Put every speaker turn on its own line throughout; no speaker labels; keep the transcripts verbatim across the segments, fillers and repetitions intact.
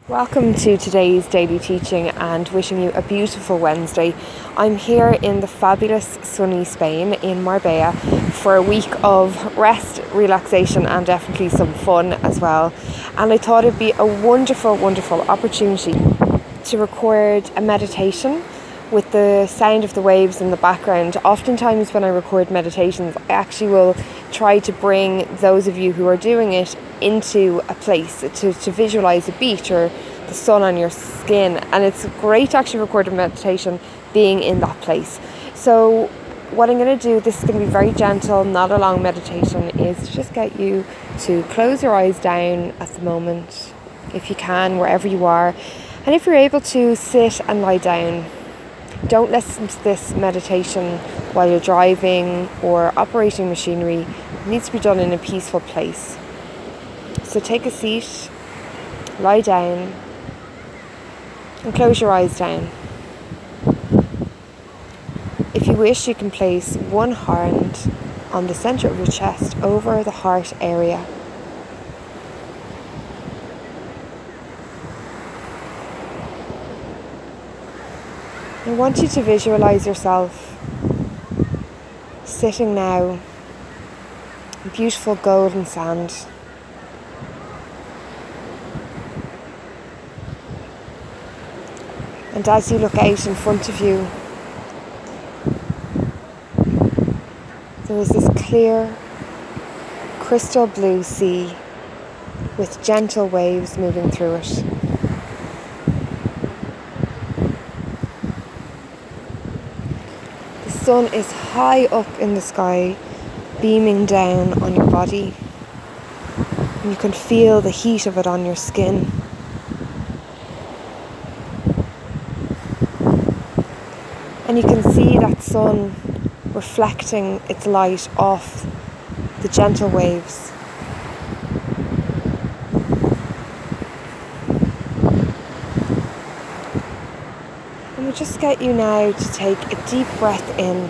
Welcome to today's daily teaching and wishing you a beautiful Wednesday. I'm here in the fabulous sunny Spain in Marbella for a week of rest, relaxation and definitely some fun as well. And I thought it'd be a wonderful, wonderful opportunity to record a meditation with the sound of the waves in the background. Oftentimes when I record meditations, I actually will try to bring those of you who are doing it into a place to, to visualize a beach or the sun on your skin, and it's great to actually record a meditation being in that place. So what I'm going to do, this is going to be very gentle, not a long meditation, is to just get you to close your eyes down at the moment if you can, wherever you are, and if you're able to, sit and lie down. Don't listen to this meditation while you're driving or operating machinery. It needs to be done in a peaceful place. So take a seat, lie down, and close your eyes down. If you wish, you can place one hand on the center of your chest over the heart area. I want you to visualize yourself sitting now in beautiful golden sand. And as you look out in front of you, there is this clear, crystal blue sea with gentle waves moving through it. The sun is high up in the sky, beaming down on your body, and you can feel the heat of it on your skin. And you can see that sun reflecting its light off the gentle waves. And we just get you now to take a deep breath in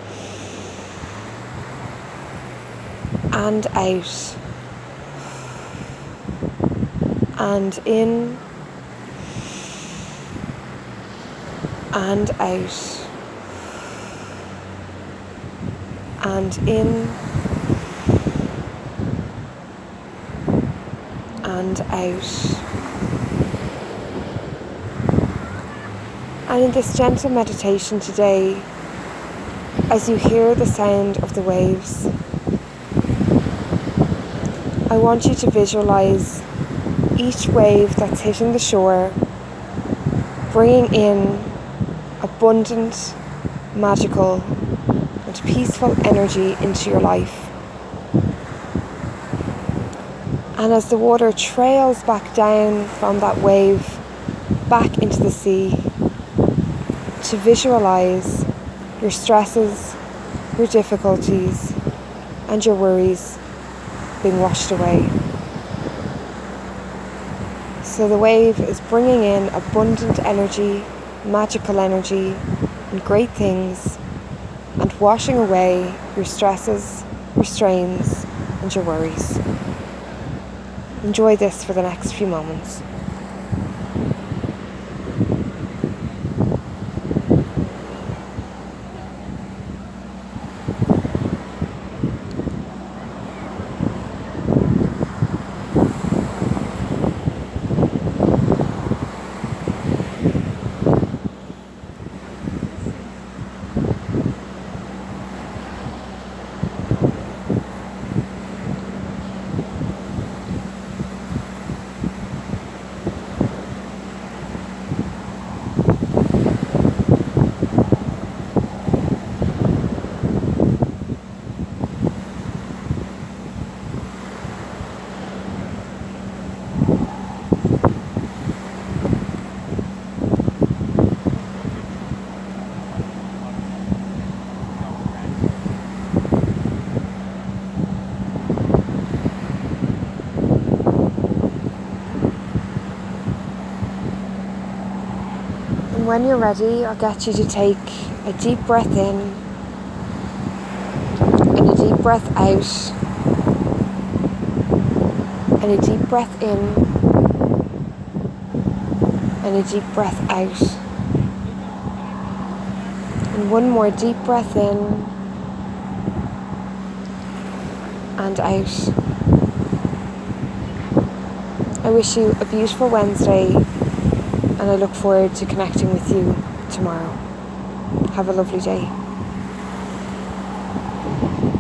and out, and in and out, and in and out. And in this gentle meditation today, as you hear the sound of the waves, I want you to visualize each wave that's hitting the shore, bringing in abundant, magical, and peaceful energy into your life. And as the water trails back down from that wave back into the sea, to visualize your stresses, your difficulties, and your worries being washed away. So the wave is bringing in abundant energy, magical energy, and great things, and washing away your stresses, your strains, and your worries. Enjoy this for the next few moments. And when you're ready, I'll get you to take a deep breath in and a deep breath out, and a deep breath in and a deep breath out. And one more deep breath in and out. I wish you a beautiful Wednesday, and I look forward to connecting with you tomorrow. Have a lovely day.